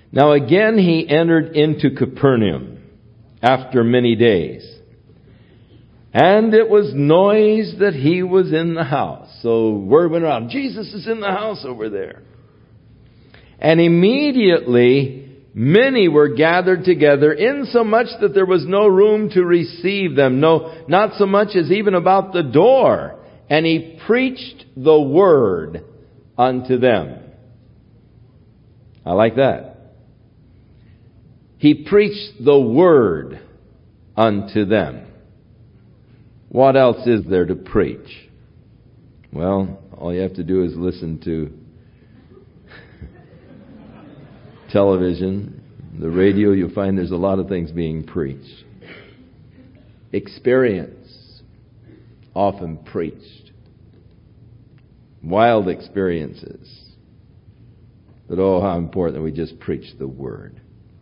Now again he entered into Capernaum after many days. And it was noised that he was in the house. So word went around, Jesus is in the house over there. And immediately many were gathered together, insomuch that there was no room to receive them. No, not so much as even about the door. And he preached the word unto them. I like that. He preached the word unto them. What else is there to preach? Well, all you have to do is listen to television, the radio. You'll find there's a lot of things being preached. Experience, often preached. Wild experiences. But oh, how important that we just preach the word.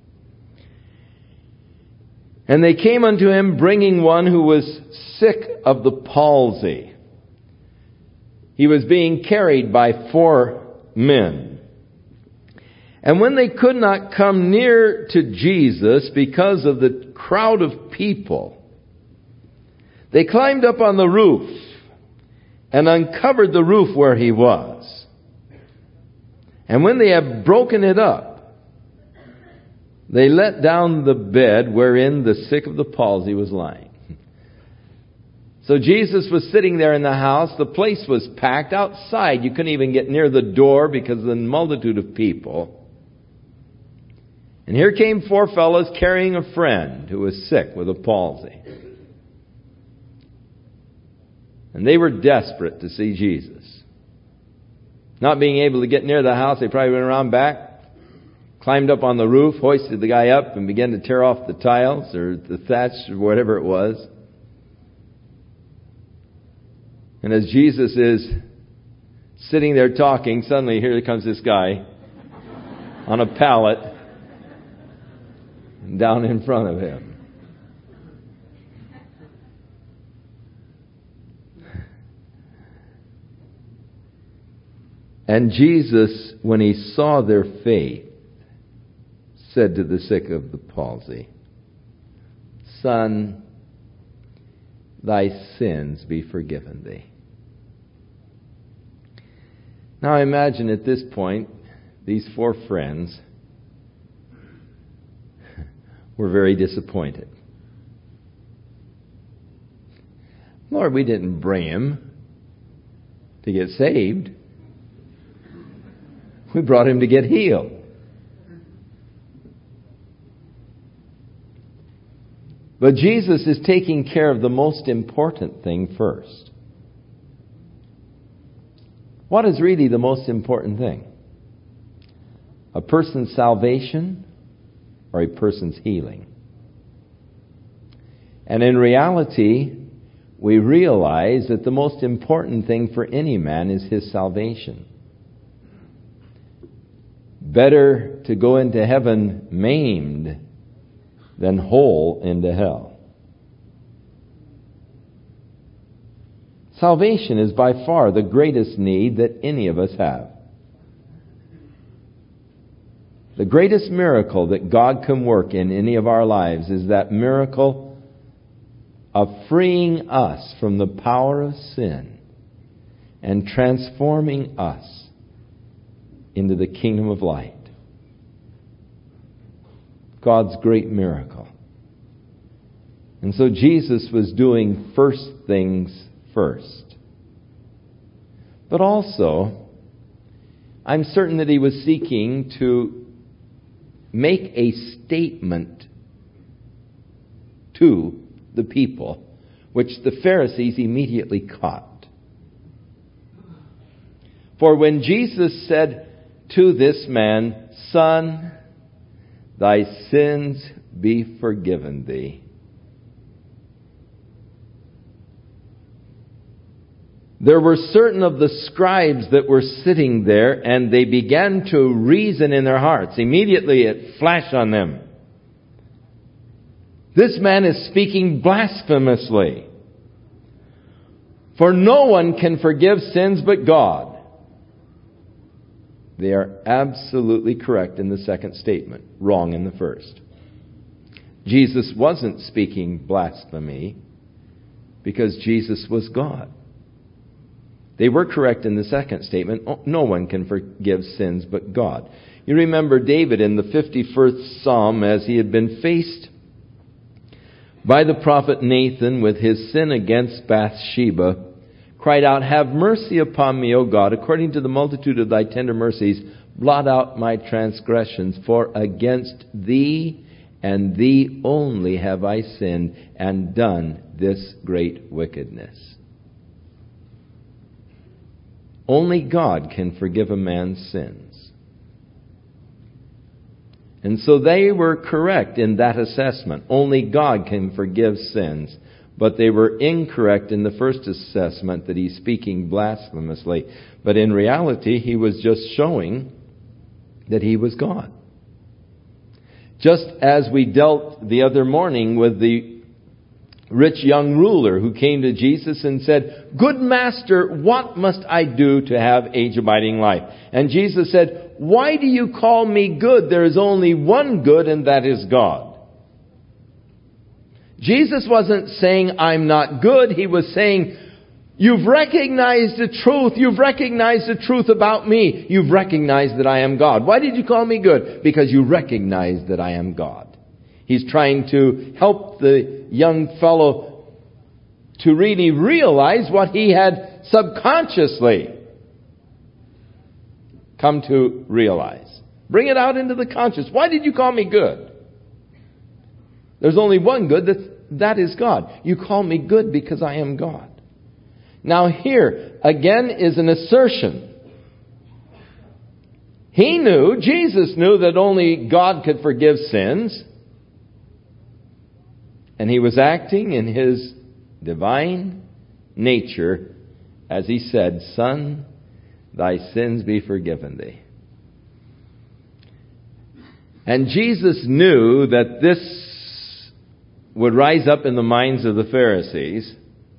And they came unto him, bringing one who was sick of the palsy. He was being carried by 4 men. And when they could not come near to Jesus because of the crowd of people, they climbed up on the roof and uncovered the roof where he was. And when they had broken it up, they let down the bed wherein the sick of the palsy was lying. So Jesus was sitting there in the house. The place was packed outside. You couldn't even get near the door because of the multitude of people. And here came 4 fellows carrying a friend who was sick with a palsy. And they were desperate to see Jesus. Not being able to get near the house, they probably went around back, climbed up on the roof, hoisted the guy up, and began to tear off the tiles or the thatch or whatever it was. And as Jesus is sitting there talking, suddenly here comes this guy on a pallet down in front of him. And Jesus, when he saw their faith, said to the sick of the palsy, Son, thy sins be forgiven thee. Now I imagine at this point, these 4 friends were very disappointed. Lord, we didn't bring him to get saved. We brought him to get healed. But Jesus is taking care of the most important thing first. What is really the most important thing? A person's salvation or a person's healing? And in reality, we realize that the most important thing for any man is his salvation. Better to go into heaven maimed than whole into hell. Salvation is by far the greatest need that any of us have. The greatest miracle that God can work in any of our lives is that miracle of freeing us from the power of sin and transforming us into the kingdom of light. God's great miracle. And so Jesus was doing first things first. But also, I'm certain that he was seeking to make a statement to the people, which the Pharisees immediately caught. For when Jesus said to this man, Son, thy sins be forgiven thee, there were certain of the scribes that were sitting there, and they began to reason in their hearts. Immediately it flashed on them. This man is speaking blasphemously. For no one can forgive sins but God. They are absolutely correct in the second statement, wrong in the first. Jesus wasn't speaking blasphemy because Jesus was God. They were correct in the second statement. No one can forgive sins but God. You remember David in the 51st Psalm, as he had been faced by the prophet Nathan with his sin against Bathsheba, cried out, "Have mercy upon me, O God, according to the multitude of thy tender mercies, blot out my transgressions, for against thee and thee only have I sinned and done this great wickedness." Only God can forgive a man's sins. And so they were correct in that assessment. Only God can forgive sins. But they were incorrect in the first assessment that he's speaking blasphemously. But in reality, he was just showing that he was God. Just as we dealt the other morning with the rich young ruler who came to Jesus and said, "Good master, what must I do to have age-abiding life?" And Jesus said, "Why do you call me good? There is only one good, and that is God." Jesus wasn't saying, "I'm not good." He was saying, "You've recognized the truth. You've recognized the truth about me. You've recognized that I am God. Why did you call me good? Because you recognize that I am God." He's trying to help the young fellow to really realize what he had subconsciously come to realize. Bring it out into the conscious. Why did you call me good? There's only one good, that is God. You call me good because I am God. Now here, again, is an assertion. He knew, Jesus knew, that only God could forgive sins. And he was acting in his divine nature as he said, "Son, thy sins be forgiven thee." And Jesus knew that this would rise up in the minds of the Pharisees.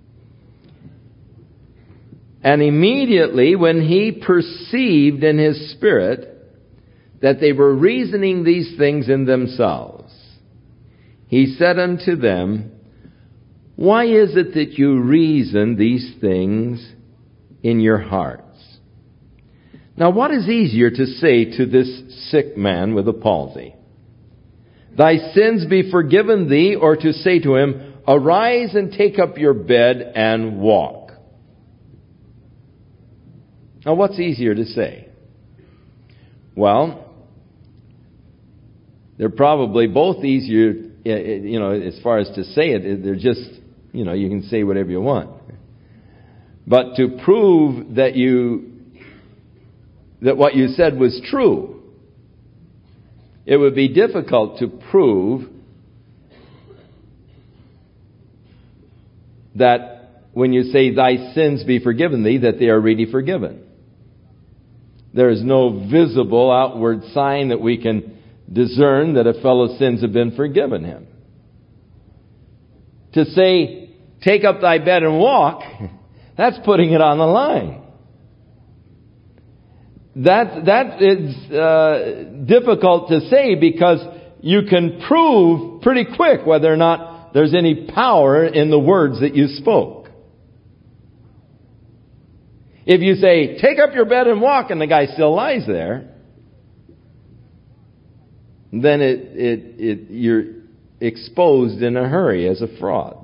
And immediately, when he perceived in his spirit that they were reasoning these things in themselves, he said unto them, "Why is it that you reason these things in your hearts?" Now, what is easier to say to this sick man with a palsy? "Thy sins be forgiven thee," or to say to him, "Arise and take up your bed and walk"? Now, what's easier to say? Well, they're probably both easier, as far as to say it. They're just, you can say whatever you want. But to prove that what you said was true, it would be difficult to prove that when you say, "Thy sins be forgiven thee," that they are really forgiven. There is no visible outward sign that we can discern that a fellow's sins have been forgiven him. To say, "Take up thy bed and walk," that's putting it on the line. That is difficult to say because you can prove pretty quick whether or not there's any power in the words that you spoke. If you say, "Take up your bed and walk," and the guy still lies there, then you're exposed in a hurry as a fraud.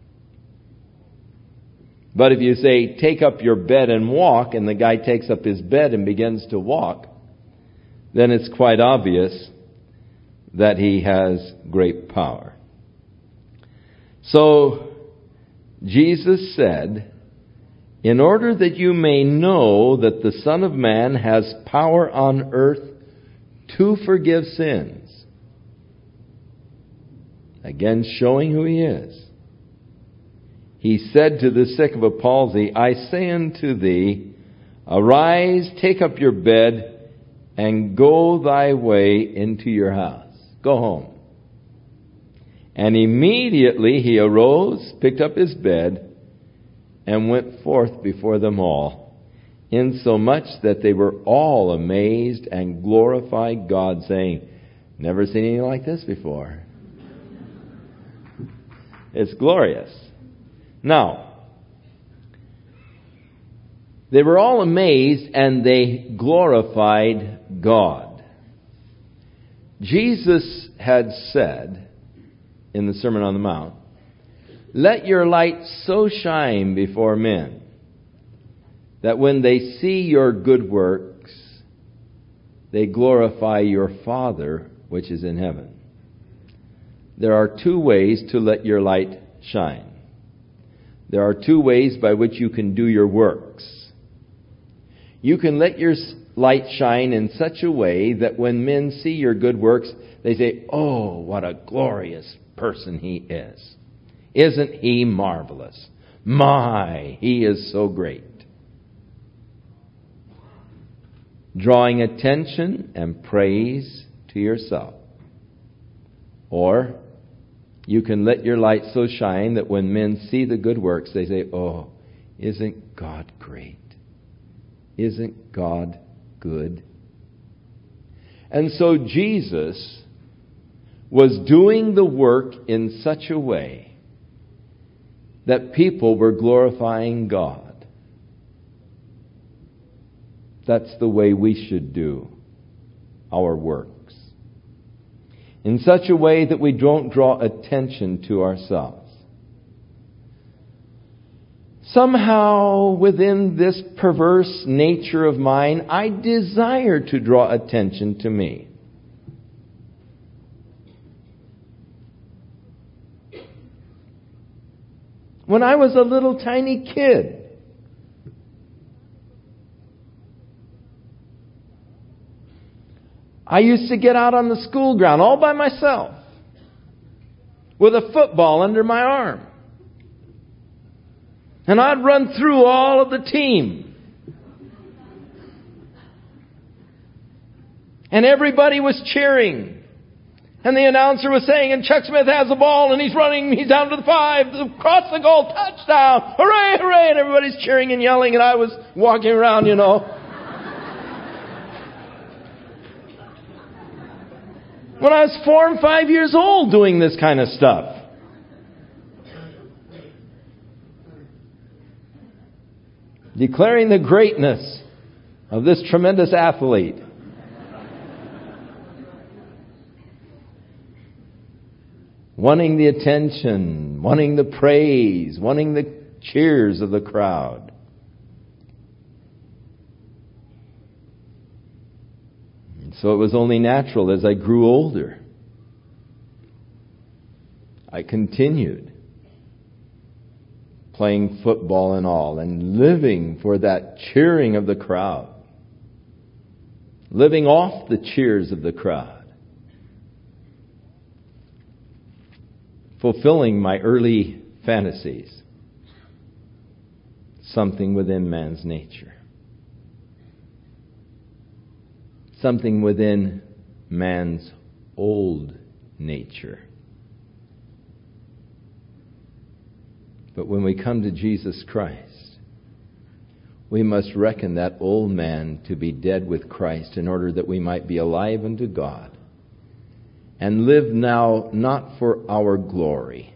But if you say, "Take up your bed and walk," and the guy takes up his bed and begins to walk, then it's quite obvious that he has great power. So Jesus said, "In order that you may know that the Son of Man has power on earth to forgive sins." Again, showing who he is. He said to the sick of a palsy, "I say unto thee, arise, take up your bed, and go thy way into your house." Go home. And immediately he arose, picked up his bed, and went forth before them all, insomuch that they were all amazed and glorified God, saying, "Never seen anything like this before." It's glorious. Now, they were all amazed and they glorified God. Jesus had said in the Sermon on the Mount, "Let your light so shine before men that when they see your good works, they glorify your Father which is in heaven." There are two ways to let your light shine. There are two ways by which you can do your works. You can let your light shine in such a way that when men see your good works, they say, "Oh, what a glorious person he is. Isn't he marvelous? My, he is so great." Drawing attention and praise to yourself. Or you can let your light so shine that when men see the good works, they say, "Oh, isn't God great? Isn't God good?" And so Jesus was doing the work in such a way that people were glorifying God. That's the way we should do our works. In such a way that we don't draw attention to ourselves. Somehow within this perverse nature of mine, I desire to draw attention to me. When I was a little tiny kid, I used to get out on the school ground all by myself with a football under my arm. And I'd run through all of the team. And everybody was cheering. And the announcer was saying, "And Chuck Smith has the ball and he's running, he's down to the 5, across the goal, touchdown, hooray, hooray," and everybody's cheering and yelling and I was walking around, When I was 4 and 5 years old doing this kind of stuff. Declaring the greatness of this tremendous athlete. Wanting the attention, wanting the praise, wanting the cheers of the crowd. So it was only natural as I grew older. I continued playing football and all, and living for that cheering of the crowd. Living off the cheers of the crowd. Fulfilling my early fantasies. Something within man's nature. Something within man's old nature. But when we come to Jesus Christ, we must reckon that old man to be dead with Christ in order that we might be alive unto God and live now not for our glory,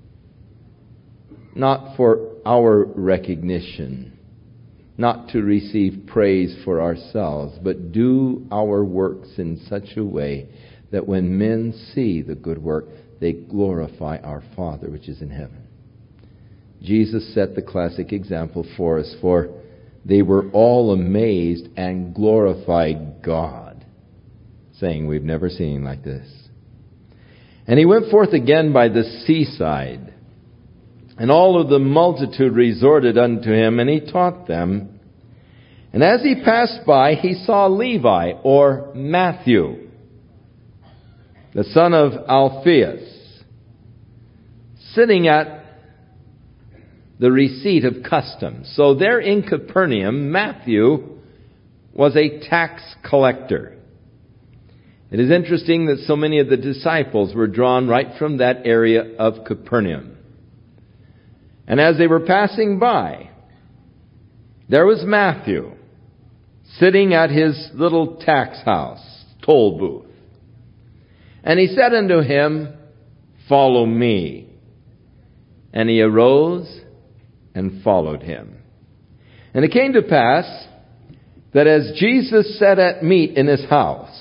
not for our recognition, not to receive praise for ourselves, but do our works in such a way that when men see the good work, they glorify our Father which is in heaven. Jesus set the classic example for us, for they were all amazed and glorified God, saying, "We've never seen like this." And he went forth again by the seaside, and all of the multitude resorted unto him, and he taught them. And as he passed by, he saw Levi, or Matthew, the son of Alphaeus, sitting at the receipt of customs. So there in Capernaum, Matthew was a tax collector. It is interesting that so many of the disciples were drawn right from that area of Capernaum. And as they were passing by, there was Matthew, sitting at his little tax house, toll booth. And he said unto him, Follow me. And he arose and followed him. And it came to pass that as Jesus sat at meat in his house,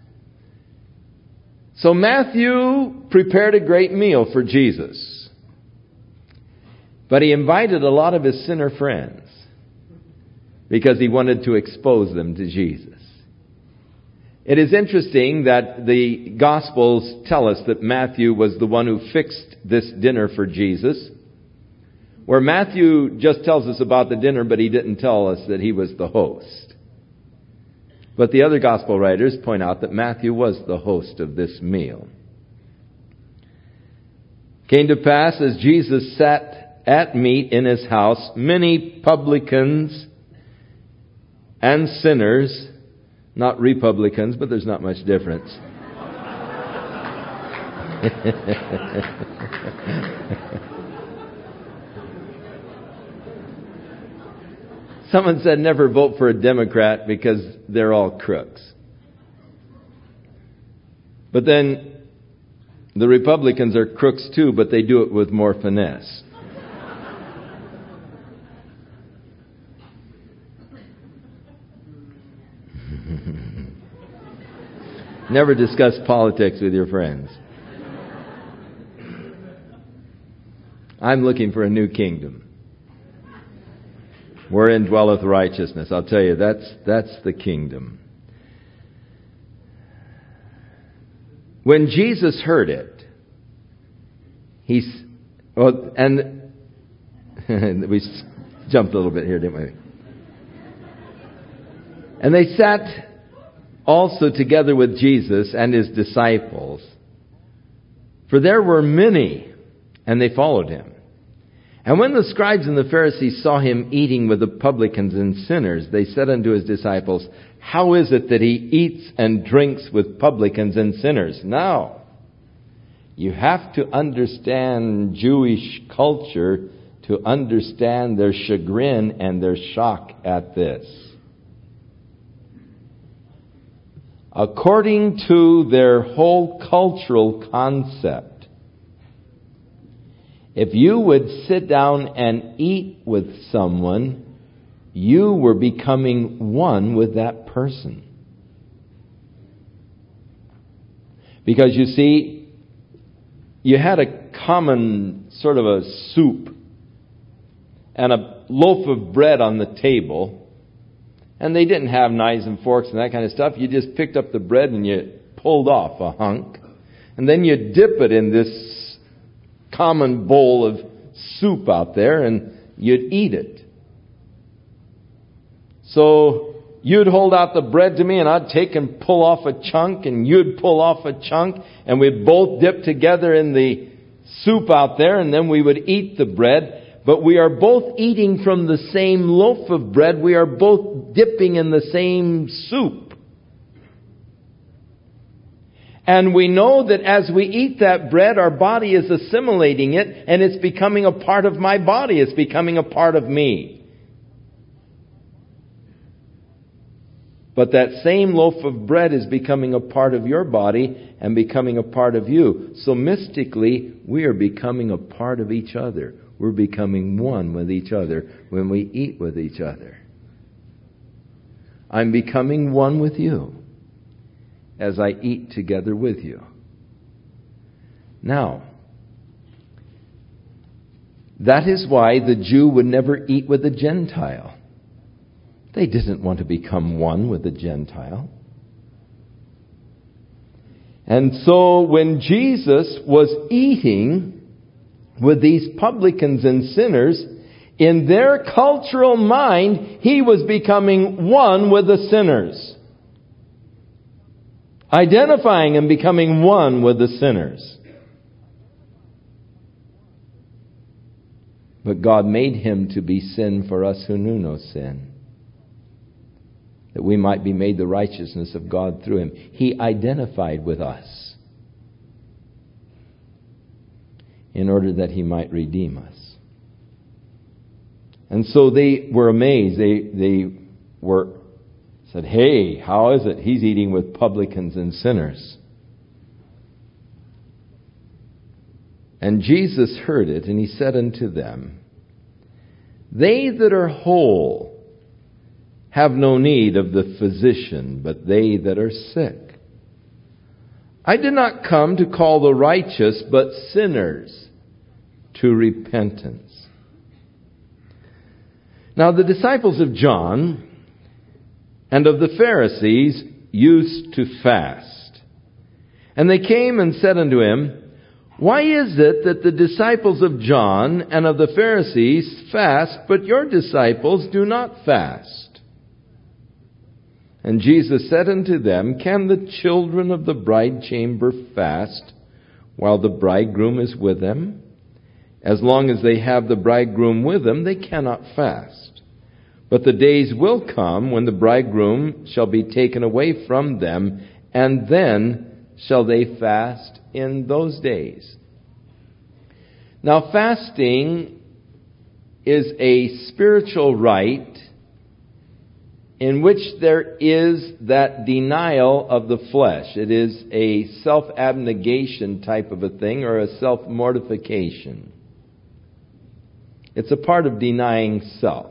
so Matthew prepared a great meal for Jesus. But he invited a lot of his sinner friends because he wanted to expose them to Jesus. It is interesting that the Gospels tell us that Matthew was the one who fixed this dinner for Jesus, where Matthew just tells us about the dinner, but he didn't tell us that he was the host. But the other Gospel writers point out that Matthew was the host of this meal. Came to pass, as Jesus sat at meat in his house, many publicans and sinners, not republicans, but there's not much difference. Someone said never vote for a Democrat because they're all crooks. But then the Republicans are crooks too, but they do it with more finesse. Never discuss politics with your friends. I'm looking for a new kingdom, wherein dwelleth righteousness. I'll tell you, that's the kingdom. When Jesus heard it, we jumped a little bit here, didn't we? And they sat also together with Jesus and his disciples, for there were many, and they followed him. And when the scribes and the Pharisees saw him eating with the publicans and sinners, they said unto his disciples, How is it that he eats and drinks with publicans and sinners? Now, you have to understand Jewish culture to understand their chagrin and their shock at this. According to their whole cultural concept, if you would sit down and eat with someone, you were becoming one with that person. Because you see, you had a common sort of a soup and a loaf of bread on the table, and they didn't have knives and forks and that kind of stuff. You just picked up the bread and you pulled off a hunk, and then you dip it in this common bowl of soup out there, and you'd eat it. So you'd hold out the bread to me, and I'd take and pull off a chunk, and you'd pull off a chunk, and we'd both dip together in the soup out there, and then we would eat the bread. But we are both eating from the same loaf of bread. We are both dipping in the same soup. And we know that as we eat that bread, our body is assimilating it, and it's becoming a part of my body. It's becoming a part of me. But that same loaf of bread is becoming a part of your body and becoming a part of you. So mystically, we are becoming a part of each other. We're becoming one with each other when we eat with each other. I'm becoming one with you as I eat together with you. Now, that is why the Jew would never eat with the Gentile. They didn't want to become one with the Gentile. And so when Jesus was eating with these publicans and sinners, in their cultural mind, he was becoming one with the sinners. Identifying and becoming one with the sinners. But God made him to be sin for us who knew no sin, that we might be made the righteousness of God through him. He identified with us in order that he might redeem us. And so they were amazed. They were said, "Hey, how is it he's eating with publicans and sinners?" And Jesus heard it, and he said unto them, "They that are whole have no need of the physician, but they that are sick. I did not come to call the righteous, but sinners to repentance." Now the disciples of John and of the Pharisees used to fast. And they came and said unto him, "Why is it that the disciples of John and of the Pharisees fast, but your disciples do not fast?" And Jesus said unto them, "Can the children of the bride chamber fast while the bridegroom is with them? As long as they have the bridegroom with them, they cannot fast. But the days will come when the bridegroom shall be taken away from them, and then shall they fast in those days." Now, fasting is a spiritual rite in which there is that denial of the flesh. It is a self-abnegation type of a thing, or a self-mortification. It's a part of denying self.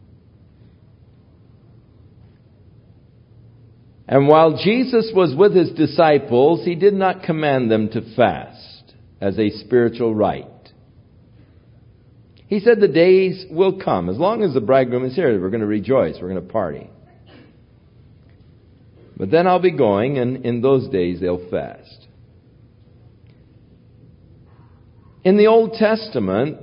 And while Jesus was with his disciples, he did not command them to fast as a spiritual rite. He said the days will come. As long as the bridegroom is here, we're going to rejoice. We're going to party. But then I'll be going, and in those days they'll fast. In the Old Testament,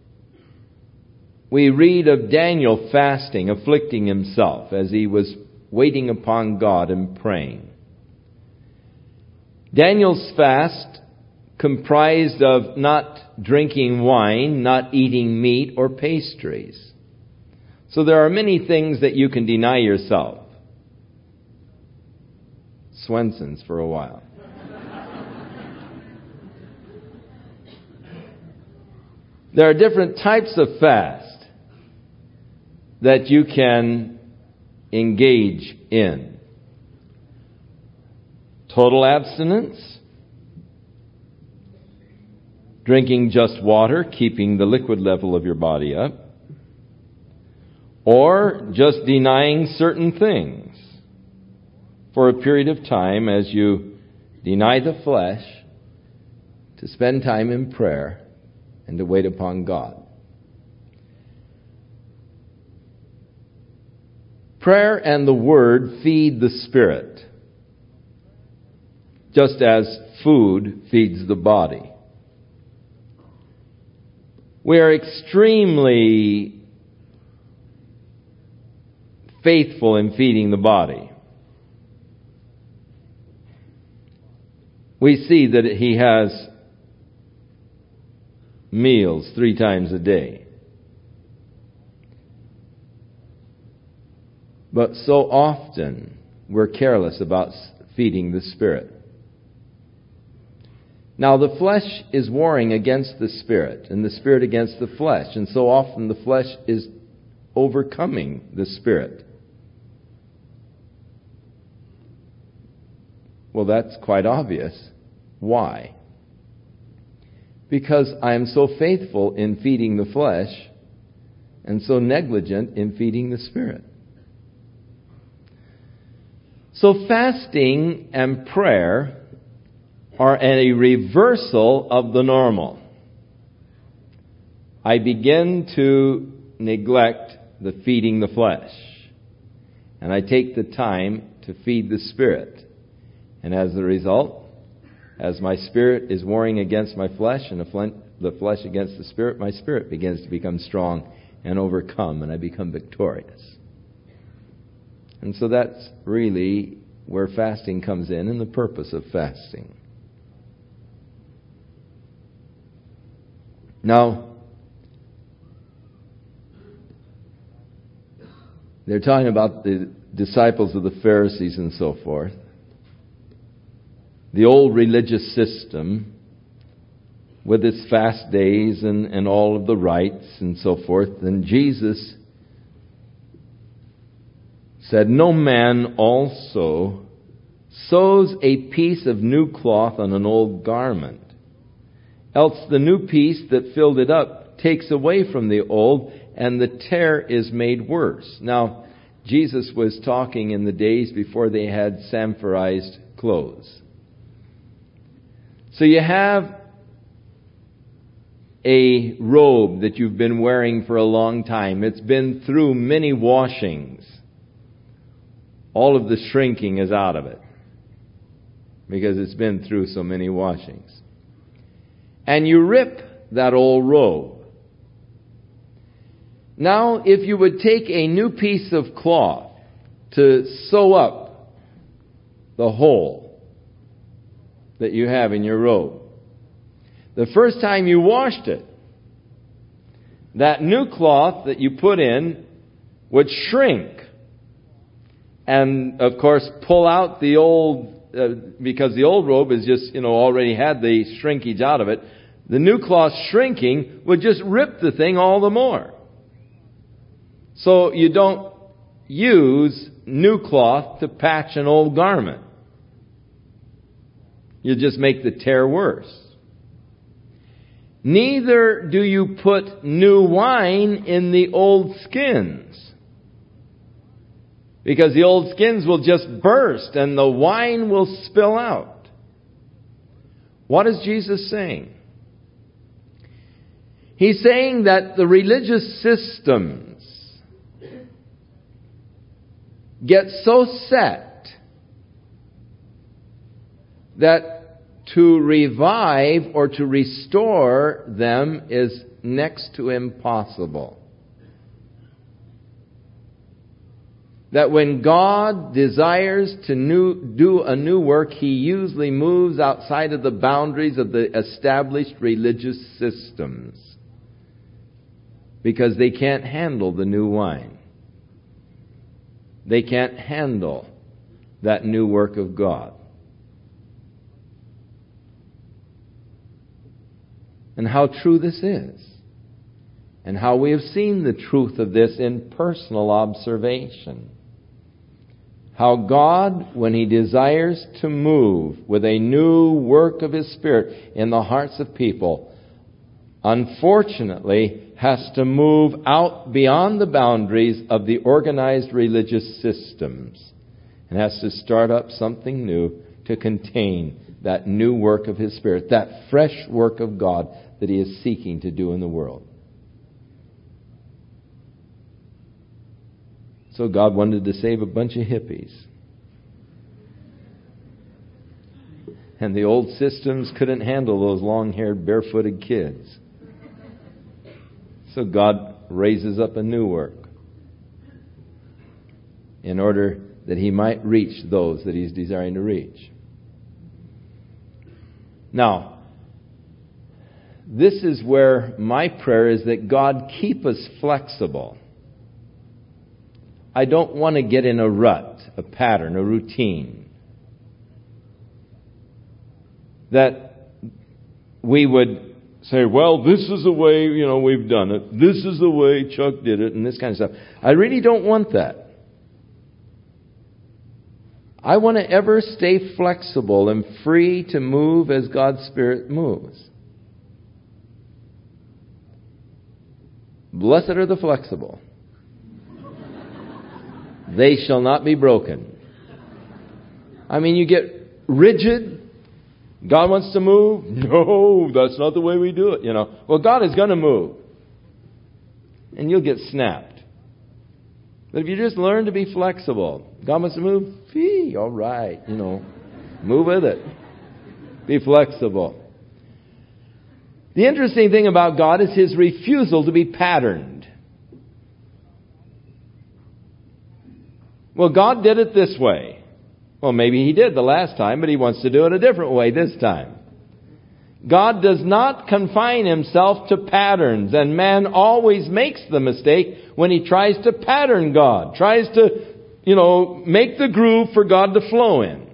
we read of Daniel fasting, afflicting himself as he was waiting upon God and praying. Daniel's fast comprised of not drinking wine, not eating meat or pastries. So there are many things that you can deny yourself. Swenson's for a while. There are different types of fast that you can engage in. Total abstinence, drinking just water, keeping the liquid level of your body up, or just denying certain things for a period of time as you deny the flesh to spend time in prayer and to wait upon God. Prayer and the Word feed the Spirit, just as food feeds the body. We are extremely faithful in feeding the body. We see that he has meals 3 times a day. But so often we're careless about feeding the Spirit. Now the flesh is warring against the Spirit, and the Spirit against the flesh. And so often the flesh is overcoming the Spirit. Well, that's quite obvious. Why? Because I am so faithful in feeding the flesh and so negligent in feeding the Spirit. So fasting and prayer are a reversal of the normal. I begin to neglect the feeding the flesh, and I take the time to feed the Spirit. And as a result, as my spirit is warring against my flesh and the flesh against the Spirit, my spirit begins to become strong and overcome, and I become victorious. And so that's really where fasting comes in and the purpose of fasting. Now, they're talking about the disciples of the Pharisees and so forth. The old religious system with its fast days and all of the rites and so forth. And Jesus said, "No man also sews a piece of new cloth on an old garment. Else the new piece that filled it up takes away from the old, and the tear is made worse." Now, Jesus was talking in the days before they had samphorized clothes. So you have a robe that you've been wearing for a long time. It's been through many washings. All of the shrinking is out of it because it's been through so many washings. And you rip that old robe. Now, if you would take a new piece of cloth to sew up the hole that you have in your robe, the first time you washed it, that new cloth that you put in would shrink. And, of course, pull out the old, because the old robe is just, already had the shrinkage out of it. The new cloth shrinking would just rip the thing all the more. So you don't use new cloth to patch an old garment. You just make the tear worse. Neither do you put new wine in the old skins, because the old skins will just burst and the wine will spill out. What is Jesus saying? He's saying that the religious systems get so set that to revive or to restore them is next to impossible. That when God desires to do a new work, He usually moves outside of the boundaries of the established religious systems, because they can't handle the new wine. They can't handle that new work of God. And how true this is. And how we have seen the truth of this in personal observation. How God, when He desires to move with a new work of His Spirit in the hearts of people, unfortunately has to move out beyond the boundaries of the organized religious systems and has to start up something new to contain that new work of His Spirit, that fresh work of God that He is seeking to do in the world. So God wanted to save a bunch of hippies. And the old systems couldn't handle those long-haired, barefooted kids. So God raises up a new work in order that He might reach those that He's desiring to reach. Now, this is where my prayer is that God keep us flexible. I don't want to get in a rut, a pattern, a routine. That we would say, well, this is the way, we've done it. This is the way Chuck did it, and this kind of stuff. I really don't want that. I want to ever stay flexible and free to move as God's Spirit moves. Blessed are the flexible. They shall not be broken. I mean, you get rigid. God wants to move. No, that's not the way we do it, Well, God is going to move. And you'll get snapped. But if you just learn to be flexible, God wants to move, all right, move with it. Be flexible. The interesting thing about God is His refusal to be patterned. Well, God did it this way. Well, maybe He did the last time, but He wants to do it a different way this time. God does not confine Himself to patterns, and man always makes the mistake when he tries to pattern God, tries to, make the groove for God to flow in.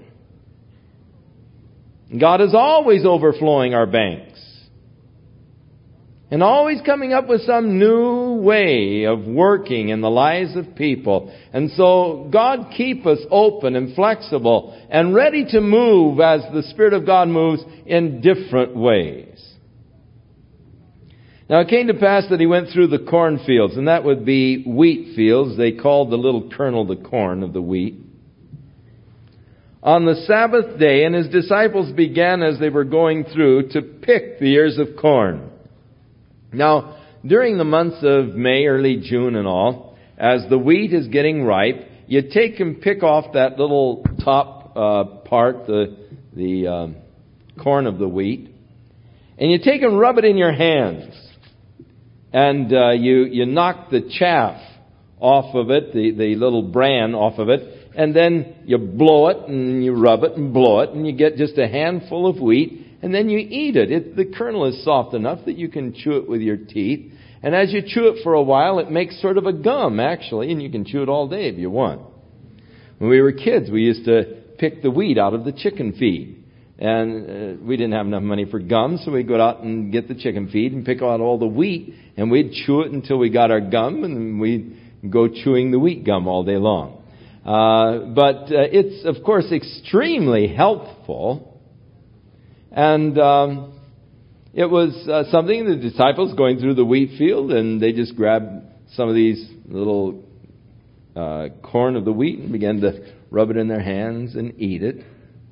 God is always overflowing our banks. And always coming up with some new way of working in the lives of people. And so God keep us open and flexible and ready to move as the Spirit of God moves in different ways. Now it came to pass that he went through the cornfields, and that would be wheat fields. They called the little kernel the corn of the wheat. On the Sabbath day, and his disciples began as they were going through to pick the ears of corn. Now, during the months of May, early June and all, as the wheat is getting ripe, you take and pick off that little top part, the corn of the wheat, and you take and rub it in your hands. And you knock the chaff off of it, the little bran off of it, and then you blow it and you rub it and blow it, and you get just a handful of wheat, and then you eat it. The kernel is soft enough that you can chew it with your teeth. And as you chew it for a while, it makes sort of a gum, actually, and you can chew it all day if you want. When we were kids, we used to pick the wheat out of the chicken feed. And we didn't have enough money for gum, so we'd go out and get the chicken feed and pick out all the wheat, and we'd chew it until we got our gum, and then we'd go chewing the wheat gum all day long. But it's, of course, extremely helpful. And it was something the disciples going through the wheat field, and they just grabbed some of these little corn of the wheat and began to rub it in their hands and eat it.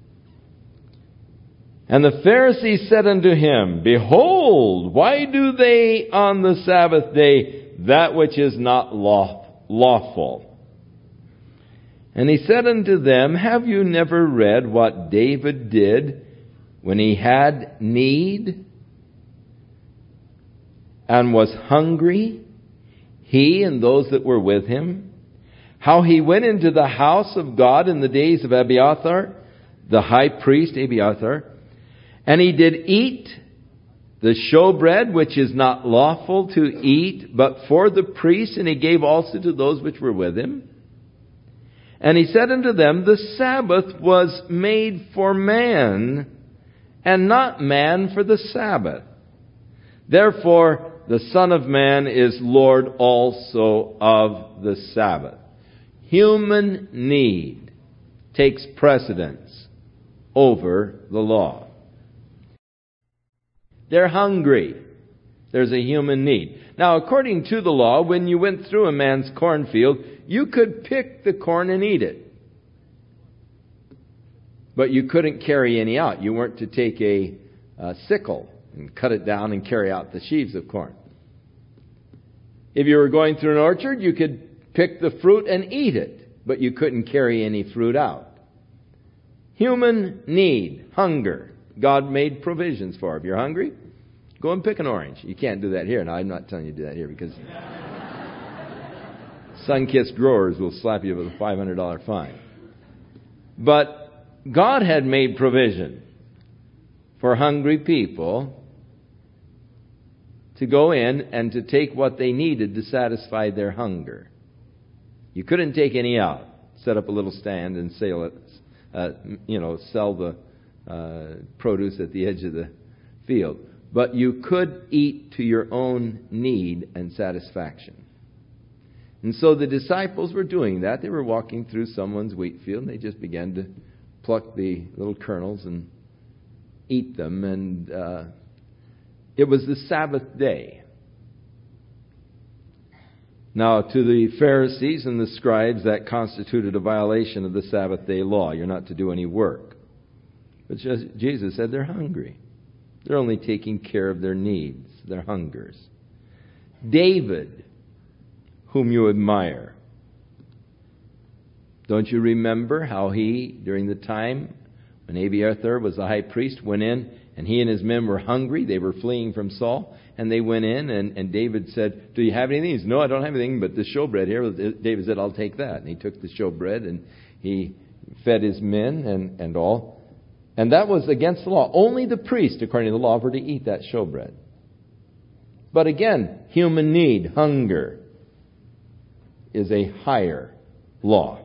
And the Pharisees said unto him, Behold, why do they on the Sabbath day that which is not lawful? And he said unto them, Have you never read what David did when he had need and was hungry, he and those that were with him? How he went into the house of God in the days of Abiathar, the high priest Abiathar, and he did eat the showbread, which is not lawful to eat, but for the priests, and he gave also to those which were with him. And he said unto them, The Sabbath was made for man, and not man for the Sabbath. Therefore, the Son of Man is Lord also of the Sabbath. Human need takes precedence over the law. They're hungry. There's a human need. Now, according to the law, when you went through a man's cornfield, you could pick the corn and eat it. But you couldn't carry any out. You weren't to take a sickle and cut it down and carry out the sheaves of corn. If you were going through an orchard, you could pick the fruit and eat it, but you couldn't carry any fruit out. Human need, hunger. God made provisions for. If you're hungry, go and pick an orange. You can't do that here. Now, I'm not telling you to do that here because sun-kissed growers will slap you with a $500 fine. But God had made provision for hungry people to go in and to take what they needed to satisfy their hunger. You couldn't take any out. Set up a little stand and sell it. Sell the produce at the edge of the field. But you could eat to your own need and satisfaction. And so the disciples were doing that. They were walking through someone's wheat field, and they just began to pluck the little kernels and eat them. And it was the Sabbath day. Now, to the Pharisees and the scribes, that constituted a violation of the Sabbath day law. You're not to do any work. But Jesus said they're hungry. They're only taking care of their needs, their hungers. David, whom you admire. Don't you remember how he, during the time when Abiathar was the high priest, went in and he and his men were hungry. They were fleeing from Saul. And they went in and David said, Do you have anything? He said, No, I don't have anything but the showbread here. David said, I'll take that. And he took the showbread and he fed his men and all. And that was against the law. Only the priest, according to the law, were to eat that showbread. But again, human need, hunger, is a higher law.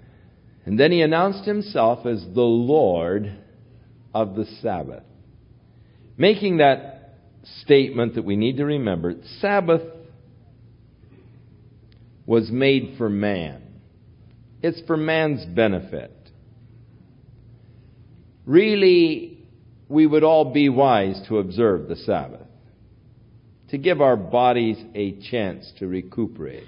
And then he announced himself as the Lord of the Sabbath. making that statement that we need to remember, Sabbath was made for man. It's for man's benefit. Really, we would all be wise to observe the Sabbath, to give our bodies a chance to recuperate.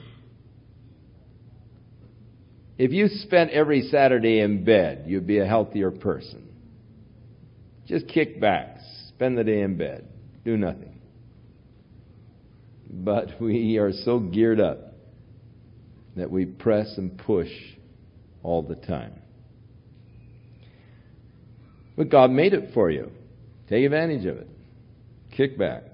If you spent every Saturday in bed, you'd be a healthier person. Just kick back, spend the day in bed, do nothing. But we are so geared up that we press and push all the time. But God made it for you. Take advantage of it. Kick back.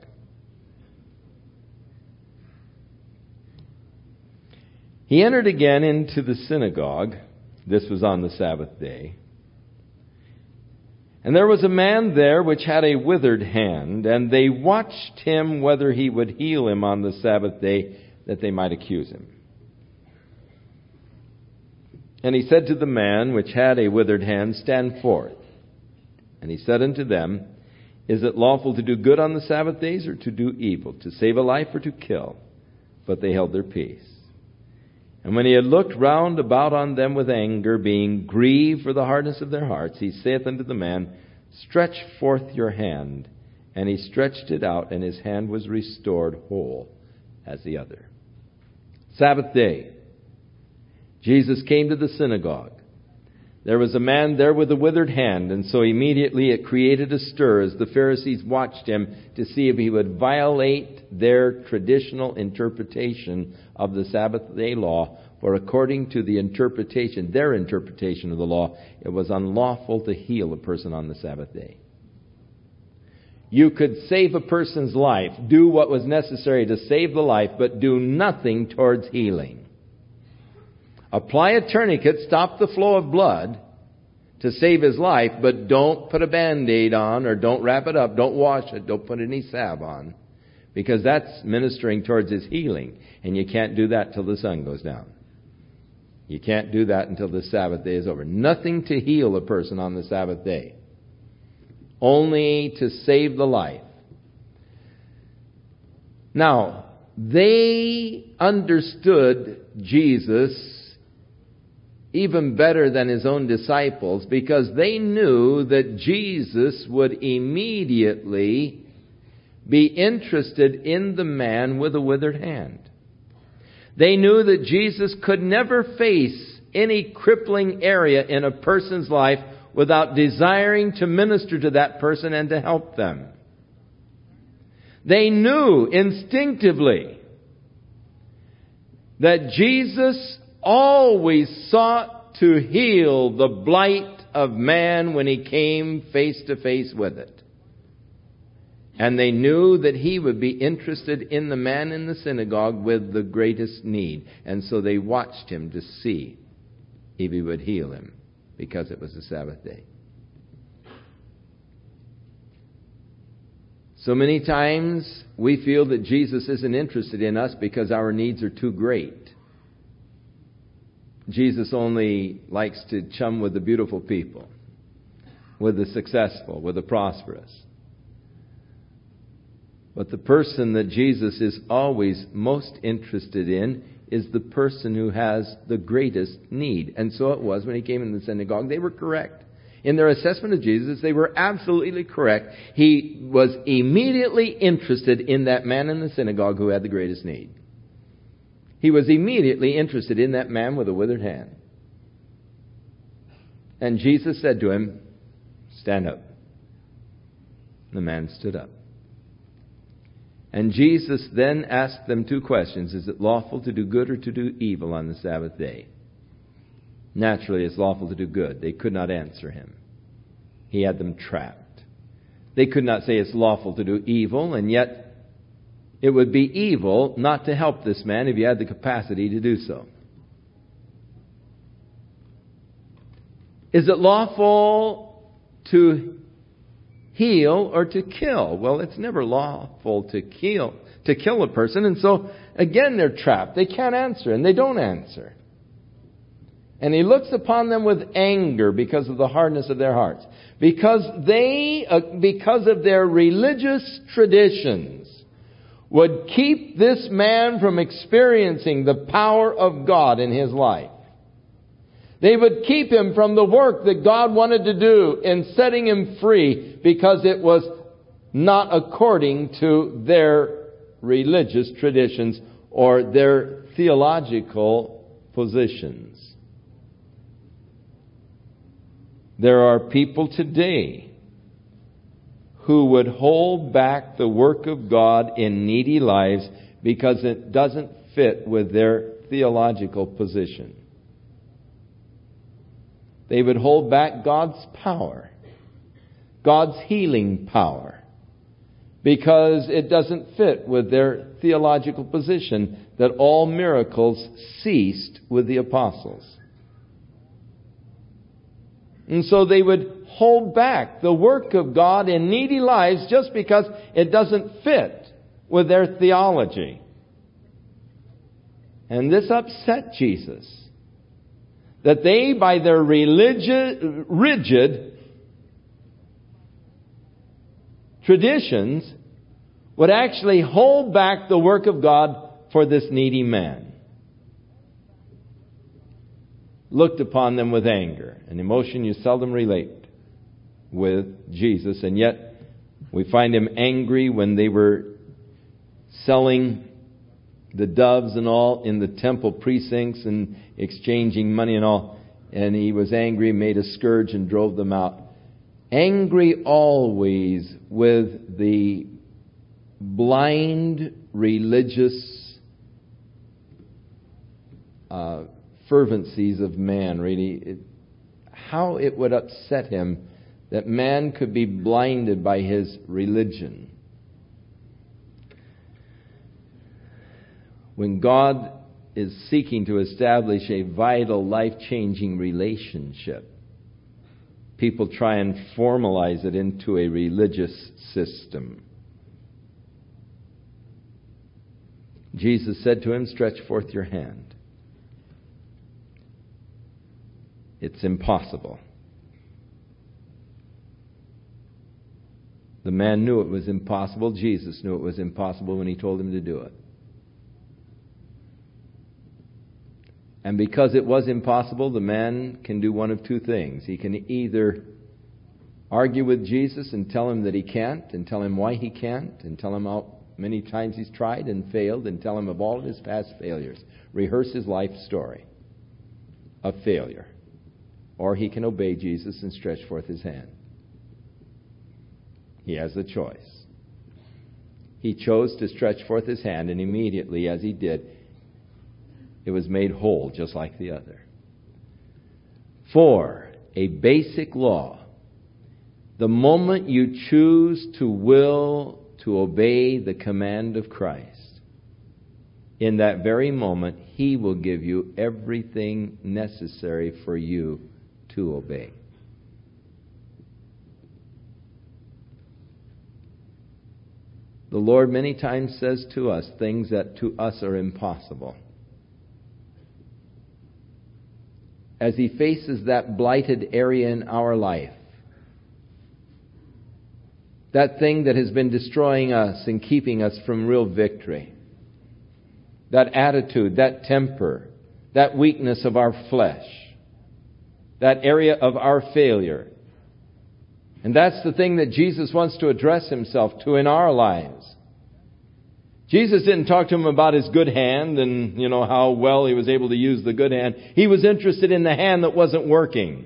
He entered again into the synagogue. This was on the Sabbath day. And there was a man there which had a withered hand, and they watched him whether he would heal him on the Sabbath day, that they might accuse him. And he said to the man which had a withered hand, Stand forth. And he said unto them, Is it lawful to do good on the Sabbath days, or to do evil, to save a life, or to kill? But they held their peace. And when he had looked round about on them with anger, being grieved for the hardness of their hearts, he saith unto the man, Stretch forth your hand. And he stretched it out, and his hand was restored whole as the other. Sabbath day. Jesus came to the synagogue. There was a man there with a withered hand, and so immediately it created a stir as the Pharisees watched him to see if he would violate their traditional interpretation of the Sabbath day law. For according to their interpretation of the law, it was unlawful to heal a person on the Sabbath day. You could save a person's life, do what was necessary to save the life, but do nothing towards healing. Apply a tourniquet, stop the flow of blood to save his life, but don't put a Band-Aid on, or don't wrap it up, don't wash it, don't put any salve on, because that's ministering towards his healing, and you can't do that till the sun goes down. You can't do that until the Sabbath day is over. Nothing to heal a person on the Sabbath day. Only to save the life. Now, they understood Jesus even better than his own disciples, because they knew that Jesus would immediately be interested in the man with a withered hand. They knew that Jesus could never face any crippling area in a person's life without desiring to minister to that person and to help them. They knew instinctively that Jesus always sought to heal the blight of man when he came face to face with it. And they knew that he would be interested in the man in the synagogue with the greatest need. And so they watched him to see if he would heal him, because it was the Sabbath day. So many times we feel that Jesus isn't interested in us because our needs are too great. Jesus only likes to chum with the beautiful people, with the successful, with the prosperous. But the person that Jesus is always most interested in is the person who has the greatest need. And so it was when he came in the synagogue. They were correct. In their assessment of Jesus, they were absolutely correct. He was immediately interested in that man in the synagogue who had the greatest need. He was immediately interested in that man with a withered hand. And Jesus said to him, Stand up. The man stood up. And Jesus then asked them two questions. Is it lawful to do good or to do evil on the Sabbath day? Naturally, it's lawful to do good. They could not answer him. He had them trapped. They could not say it's lawful to do evil, and yet it would be evil not to help this man if you had the capacity to do so. Is it lawful to heal or to kill? Well, it's never lawful to kill a person, and so again they're trapped. They can't answer, and they don't answer. And He looks upon them with anger because of the hardness of their hearts. Because of their religious traditions, would keep this man from experiencing the power of God in his life. They would keep him from the work that God wanted to do in setting him free because it was not according to their religious traditions or their theological positions. There are people today who would hold back the work of God in needy lives because it doesn't fit with their theological position. They would hold back God's power, God's healing power, because it doesn't fit with their theological position that all miracles ceased with the apostles. And so they would hold back the work of God in needy lives just because it doesn't fit with their theology. And this upset Jesus. That they, by their rigid traditions, would actually hold back the work of God for this needy man. Looked upon them with anger, an emotion you seldom relate with Jesus, and yet we find Him angry when they were selling the doves and all in the temple precincts and exchanging money and all. And He was angry, made a scourge and drove them out. Angry always with the blind religious fervencies of man, really. How it would upset Him that man could be blinded by his religion. When God is seeking to establish a vital, life-changing relationship, people try and formalize it into a religious system. Jesus said to him, "Stretch forth your hand." It's impossible. The man knew it was impossible. Jesus knew it was impossible when He told him to do it. And because it was impossible, the man can do one of two things. He can either argue with Jesus and tell Him that he can't, and tell Him why he can't, and tell Him how many times he's tried and failed, and tell Him of all of his past failures. Rehearse his life story of failure. Or he can obey Jesus and stretch forth his hand. He has the choice. He chose to stretch forth his hand, and immediately as he did, it was made whole just like the other. 4, a basic law. The moment you choose to will to obey the command of Christ, in that very moment, He will give you everything necessary for you to obey. The Lord many times says to us things that to us are impossible. As He faces that blighted area in our life, that thing that has been destroying us and keeping us from real victory, that attitude, that temper, that weakness of our flesh, that area of our failure. And that's the thing that Jesus wants to address Himself to in our lives. Jesus didn't talk to him about his good hand and, how well he was able to use the good hand. He was interested in the hand that wasn't working.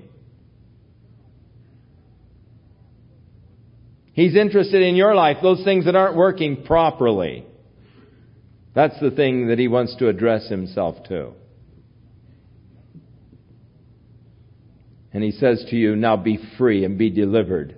He's interested in your life, those things that aren't working properly. That's the thing that He wants to address Himself to. And He says to you, now be free and be delivered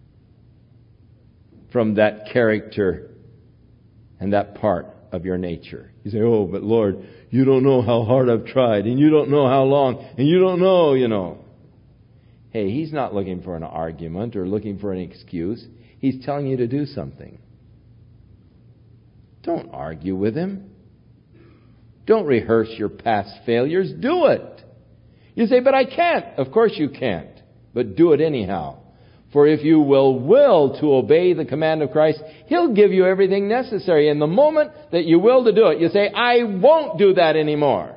from that character and that part of your nature. You say, oh, but Lord, you don't know how hard I've tried, and you don't know how long, and you don't know. Hey, He's not looking for an argument or looking for an excuse. He's telling you to do something. Don't argue with Him. Don't rehearse your past failures. Do it. You say, but I can't. Of course you can't. But do it anyhow. For if you will to obey the command of Christ, He'll give you everything necessary. And the moment that you will to do it, you say, I won't do that anymore.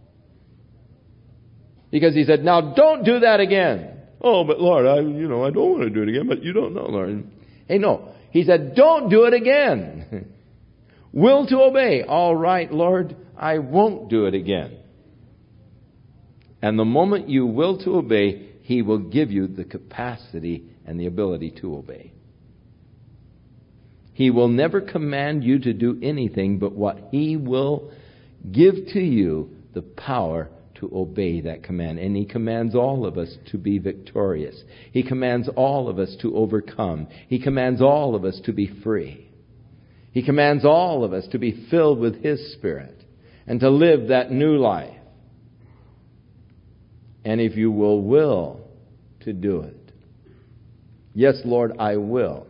Because He said, now don't do that again. Oh, but Lord, I don't want to do it again, but you don't know, Lord. Hey, no. He said, don't do it again. Will to obey. All right, Lord, I won't do it again. And the moment you will to obey, He will give you the capacity and the ability to obey. He will never command you to do anything but what He will give to you the power to obey that command. And He commands all of us to be victorious. He commands all of us to overcome. He commands all of us to be free. He commands all of us to be filled with His Spirit and to live that new life. And if you will to do it, yes, Lord, I will,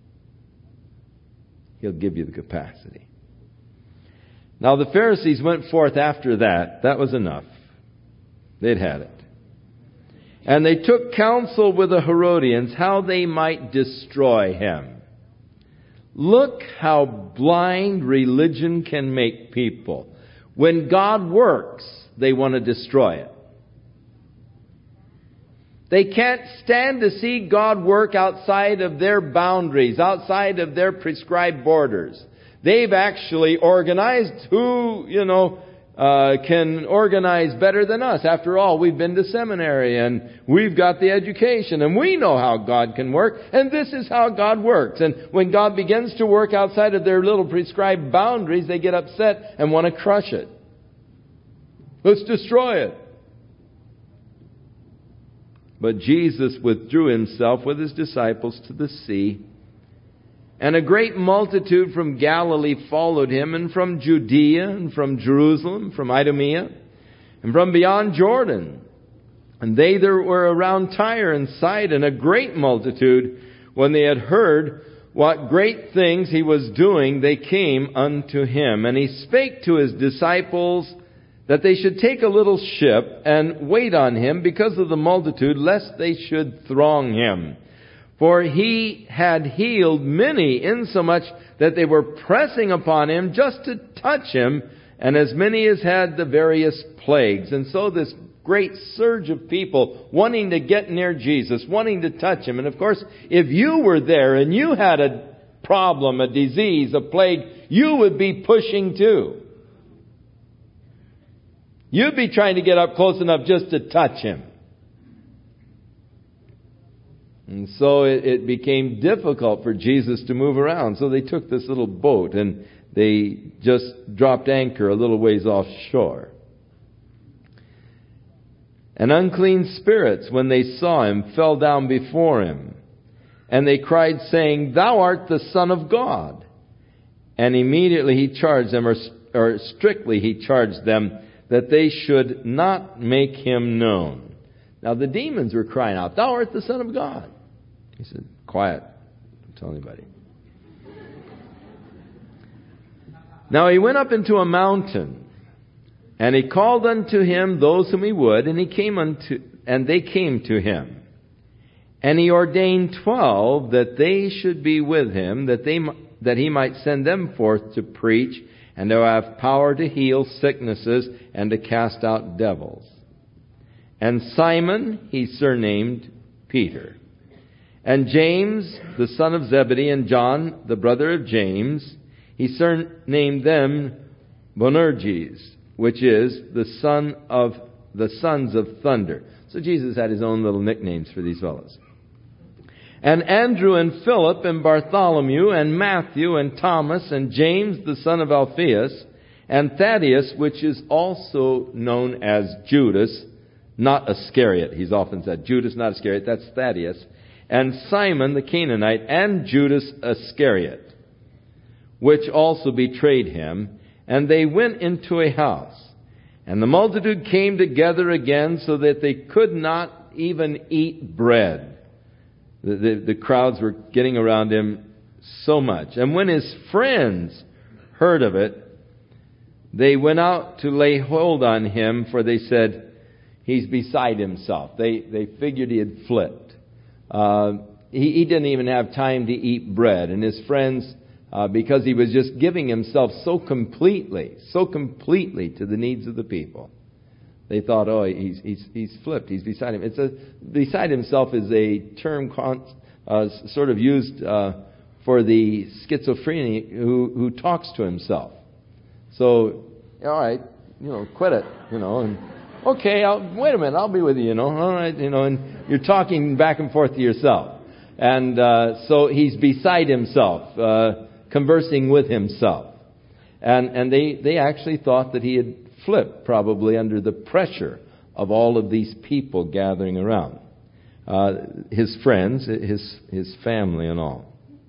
He'll give you the capacity. Now the Pharisees went forth after that. That was enough. They'd had it. And they took counsel with the Herodians how they might destroy Him. Look how blind religion can make people. When God works, they want to destroy it. They can't stand to see God work outside of their boundaries, outside of their prescribed borders. They've actually organized who, can organize better than us. After all, we've been to seminary and we've got the education and we know how God can work, and this is how God works. And when God begins to work outside of their little prescribed boundaries, they get upset and want to crush it. Let's destroy it. But Jesus withdrew Himself with His disciples to the sea, and a great multitude from Galilee followed Him, and from Judea, and from Jerusalem, from Idumea, and from beyond Jordan. And they that were around Tyre and Sidon, a great multitude, when they had heard what great things He was doing, they came unto Him. And He spake to His disciples that they should take a little ship and wait on Him because of the multitude, lest they should throng Him. For He had healed many, insomuch that they were pressing upon Him just to touch Him, and as many as had the various plagues. And so this great surge of people wanting to get near Jesus, wanting to touch Him. And of course, if you were there and you had a problem, a disease, a plague, you would be pushing too. You'd be trying to get up close enough just to touch Him. And so it became difficult for Jesus to move around. So they took this little boat and they just dropped anchor a little ways offshore. And unclean spirits, when they saw Him, fell down before Him. And they cried, saying, Thou art the Son of God. And immediately He charged them, or strictly He charged them, that they should not make Him known. Now the demons were crying out, Thou art the Son of God. He said, Quiet, don't tell anybody. Now He went up into a mountain, and He called unto Him those whom He would, and they came to Him. And He ordained 12 that they should be with Him, that He might send them forth to preach, and to have power to heal sicknesses, and to cast out devils. And Simon He surnamed Peter. And James, the son of Zebedee, and John, the brother of James, He surnamed them Boanerges, which is the sons of thunder. So Jesus had His own little nicknames for these fellows. And Andrew and Philip and Bartholomew and Matthew and Thomas and James the son of Alphaeus and Thaddeus, which is also known as Judas, not Iscariot. He's often said Judas, not Iscariot. That's Thaddeus. And Simon the Canaanite and Judas Iscariot, which also betrayed Him. And they went into a house. And the multitude came together again so that they could not even eat bread. The crowds were getting around Him so much. And when His friends heard of it, they went out to lay hold on Him, for they said, he's beside himself. They figured he had flipped. He didn't even have time to eat bread. And his friends, because he was just giving himself so completely to the needs of the people, they thought, oh, he's flipped. He's beside him. Beside himself is a term sort of used for the schizophrenic who talks to himself. So, all right, quit it, and okay, wait a minute, I'll be with you, all right, and you're talking back and forth to yourself. And so he's beside himself, conversing with himself. And they actually thought that he had flipped, probably under the pressure of all of these people gathering around. His friends, his family and all.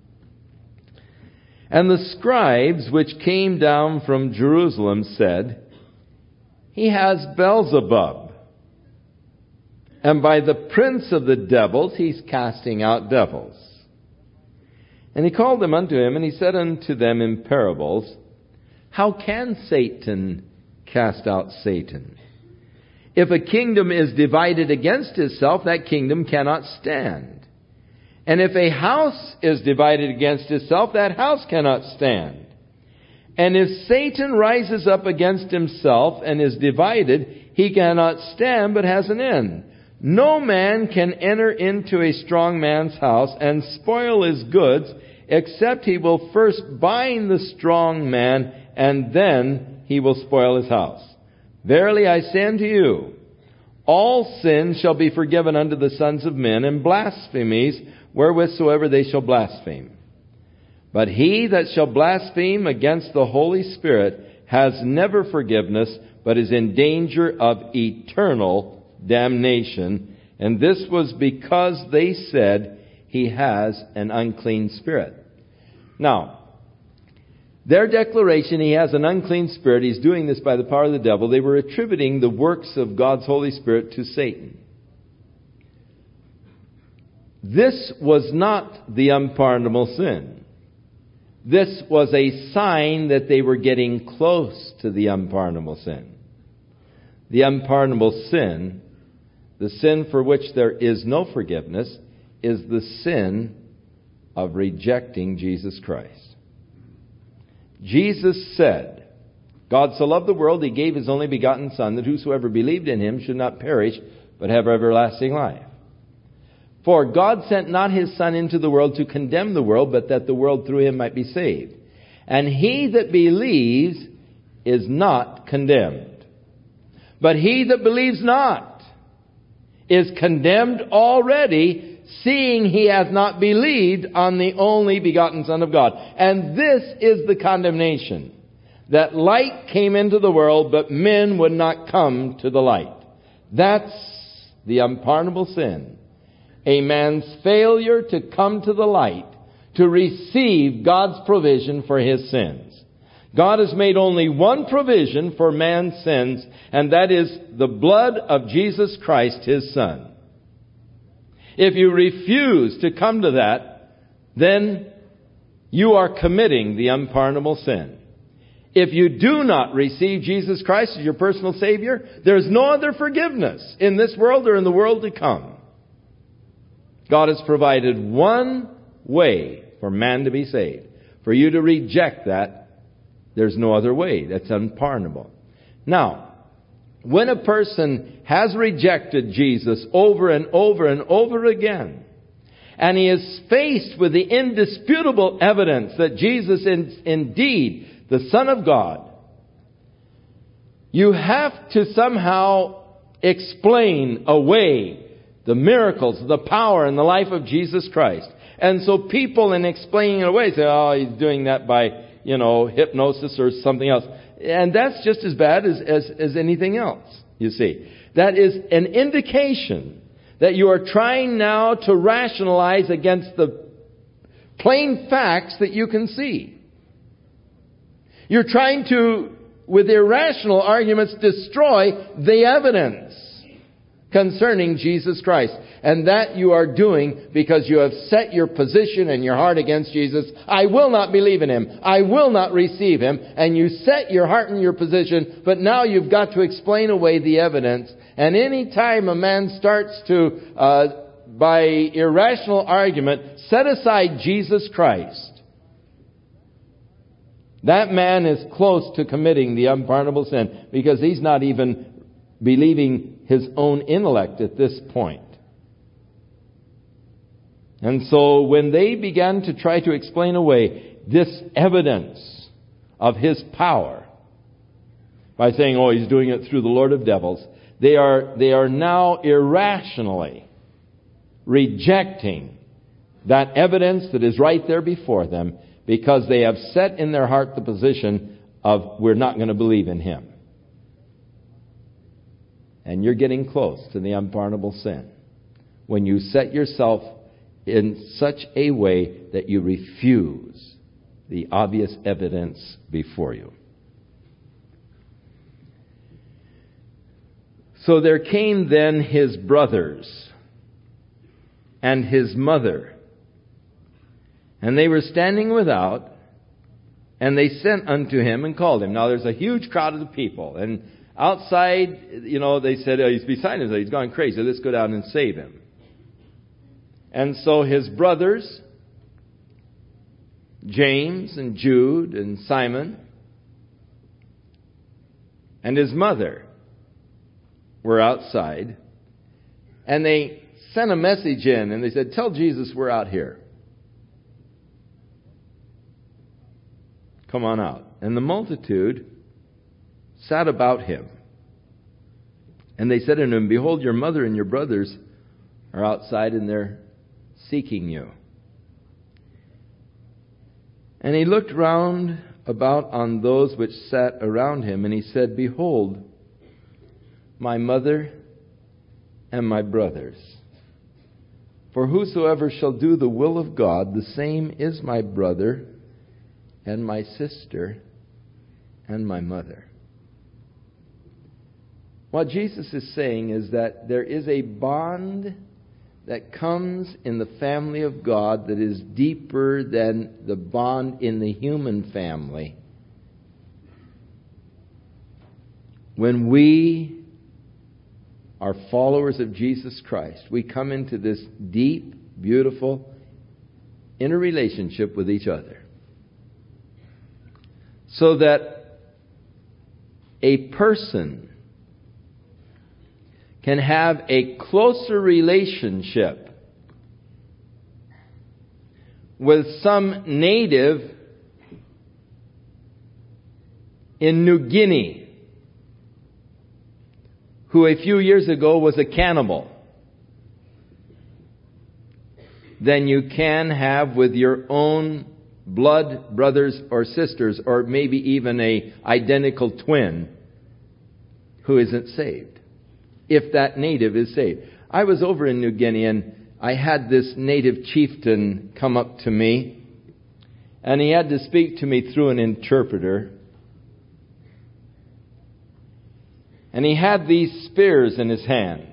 And the scribes which came down from Jerusalem said, he has Beelzebub, and by the prince of the devils he's casting out devils. And he called them unto him, and he said unto them in parables, how can Satan cast out Satan? If a kingdom is divided against itself, that kingdom cannot stand. And if a house is divided against itself, that house cannot stand. And if Satan rises up against himself and is divided, he cannot stand, but has an end. No man can enter into a strong man's house and spoil his goods, except he will first bind the strong man, and then he will spoil his house. Verily I say unto you, all sin shall be forgiven unto the sons of men, and blasphemies wherewithsoever they shall blaspheme. But he that shall blaspheme against the Holy Spirit has never forgiveness, but is in danger of eternal damnation. And this was because they said, he has an unclean spirit. Now, their declaration, he has an unclean spirit, he's doing this by the power of the devil, they were attributing the works of God's Holy Spirit to Satan. This was not the unpardonable sin. This was a sign that they were getting close to the unpardonable sin. The unpardonable sin, the sin for which there is no forgiveness, is the sin of rejecting Jesus Christ. Jesus said, God so loved the world, he gave his only begotten Son, that whosoever believed in him should not perish, but have everlasting life. For God sent not his Son into the world to condemn the world, but that the world through him might be saved. And he that believes is not condemned. But he that believes not is condemned already, seeing he hath not believed on the only begotten Son of God. And this is the condemnation, that light came into the world, but men would not come to the light. That's the unpardonable sin. A man's failure to come to the light, to receive God's provision for his sins. God has made only one provision for man's sins, and that is the blood of Jesus Christ, his Son. If you refuse to come to that, then you are committing the unpardonable sin. If you do not receive Jesus Christ as your personal Savior, there is no other forgiveness in this world or in the world to come. God has provided one way for man to be saved. For you to reject that, there's no other way. That's unpardonable. Now, when a person has rejected Jesus over and over and over again, and he is faced with the indisputable evidence that Jesus is indeed the Son of God, you have to somehow explain away the miracles, the power, and the life of Jesus Christ. And so people, in explaining it away, say, oh, he's doing that by, hypnosis or something else. And that's just as bad as anything else, you see. That is an indication that you are trying now to rationalize against the plain facts that you can see. You're trying to, with irrational arguments, destroy the evidence concerning Jesus Christ. And that you are doing because you have set your position and your heart against Jesus. I will not believe in Him. I will not receive Him. And you set your heart and your position, but now you've got to explain away the evidence. And any time a man starts to, by irrational argument, set aside Jesus Christ, that man is close to committing the unpardonable sin, because he's not even believing his own intellect at this point. And so when they began to try to explain away this evidence of His power by saying, oh, He's doing it through the Lord of devils, they are now irrationally rejecting that evidence that is right there before them, because they have set in their heart the position of, we're not going to believe in Him. And you're getting close to the unpardonable sin when you set yourself in such a way that you refuse the obvious evidence before you. So there came then his brothers and his mother, and they were standing without, and they sent unto him and called him. Now there's a huge crowd of the people, and outside, they said, oh, he's beside himself, he's gone crazy, let's go down and save him. And so his brothers, James and Jude and Simon, and his mother were outside, and they sent a message in, and they said, tell Jesus we're out here. Come on out. And the multitude sat about him. And they said unto him, behold, your mother and your brothers are outside, and they're seeking you. And he looked round about on those which sat around him, and he said, behold, my mother and my brothers. For whosoever shall do the will of God, the same is my brother and my sister and my mother. What Jesus is saying is that there is a bond that comes in the family of God that is deeper than the bond in the human family. When we are followers of Jesus Christ, we come into this deep, beautiful interrelationship with each other, so that a person can have a closer relationship with some native in New Guinea who a few years ago was a cannibal than you can have with your own blood brothers or sisters, or maybe even a identical twin who isn't saved, if that native is saved. I was over in New Guinea, and I had this native chieftain come up to me, and he had to speak to me through an interpreter. And he had these spears in his hand.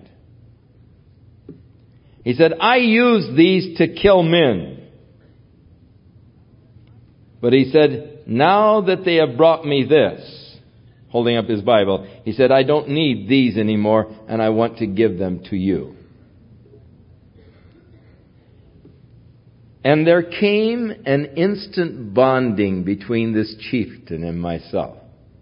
He said, I use these to kill men. But he said, now that they have brought me this, holding up his Bible, he said, I don't need these anymore, and I want to give them to you. And there came an instant bonding between this chieftain and myself.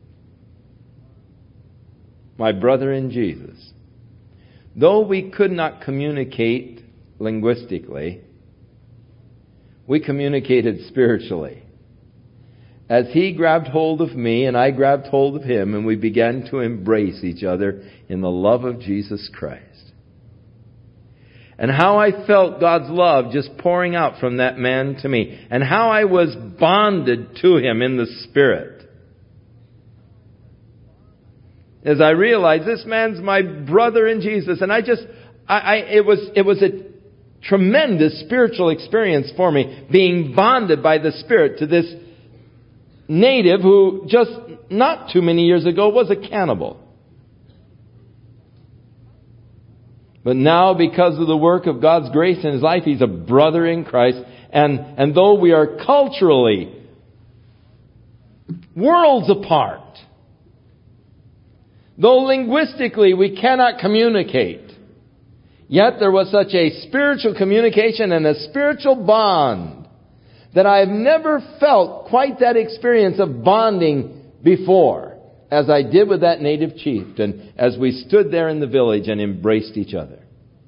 My brother in Jesus. Though we could not communicate linguistically, we communicated spiritually. As he grabbed hold of me and I grabbed hold of him, and we began to embrace each other in the love of Jesus Christ. And how I felt God's love just pouring out from that man to me. And how I was bonded to him in the Spirit. As I realized this man's my brother in Jesus. And it was a tremendous spiritual experience for me, being bonded by the Spirit to this native who just not too many years ago was a cannibal. But now, because of the work of God's grace in his life, he's a brother in Christ. And though we are culturally worlds apart, though linguistically we cannot communicate, yet there was such a spiritual communication and a spiritual bond that I have never felt quite that experience of bonding before as I did with that native chieftain as we stood there in the village and embraced each other.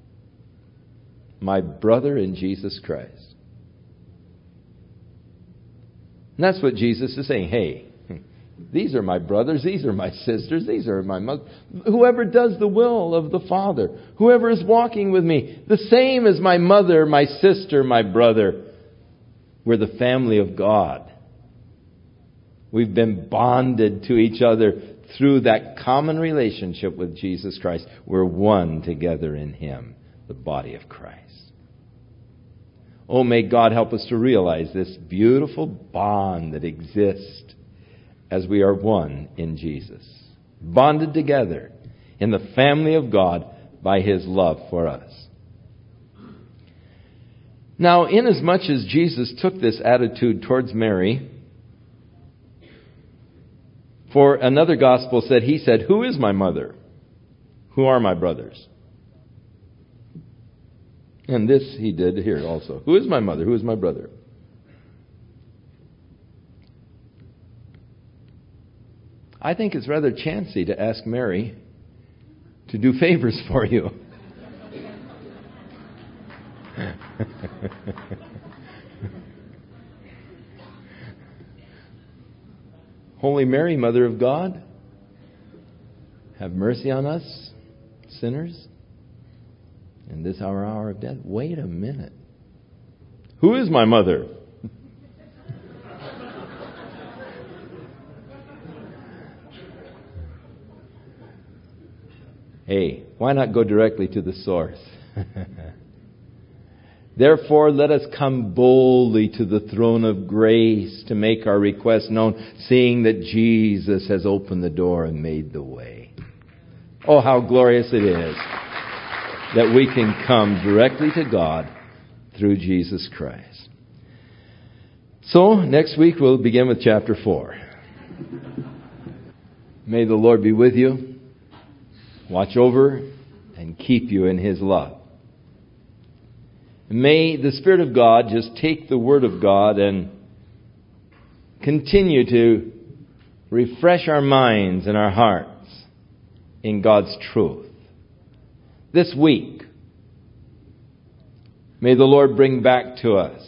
My brother in Jesus Christ. And that's what Jesus is saying. Hey, these are my brothers, these are my sisters, these are my mother. Whoever does the will of the Father, whoever is walking with me, the same as my mother, my sister, my brother. We're the family of God. We've been bonded to each other through that common relationship with Jesus Christ. We're one together in Him, the body of Christ. Oh, may God help us to realize this beautiful bond that exists as we are one in Jesus. Bonded together in the family of God by His love for us. Now, inasmuch as Jesus took this attitude towards Mary, for another gospel said, He said, "Who is my mother? Who are my brothers?" And this He did here also. Who is my mother? Who is my brother? I think it's rather chancy to ask Mary to do favors for you. Holy Mary, Mother of God, have mercy on us, sinners, in this our hour of death. Wait a minute. Who is my mother? Hey, why not go directly to the source? Therefore, let us come boldly to the throne of grace to make our requests known, seeing that Jesus has opened the door and made the way. Oh, how glorious it is that we can come directly to God through Jesus Christ. So, next week we'll begin with chapter 4. May the Lord be with you, watch over, and keep you in His love. May the Spirit of God just take the Word of God and continue to refresh our minds and our hearts in God's truth. This week, may the Lord bring back to us,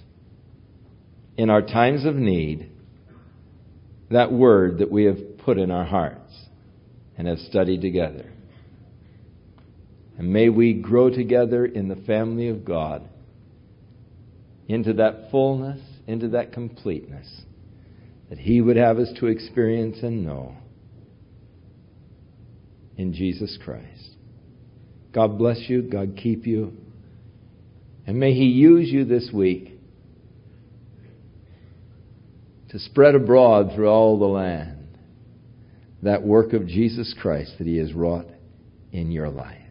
in our times of need, that Word that we have put in our hearts and have studied together. And may we grow together in the family of God into that fullness, into that completeness that He would have us to experience and know in Jesus Christ. God bless you. God keep you. And may He use you this week to spread abroad through all the land that work of Jesus Christ that He has wrought in your life.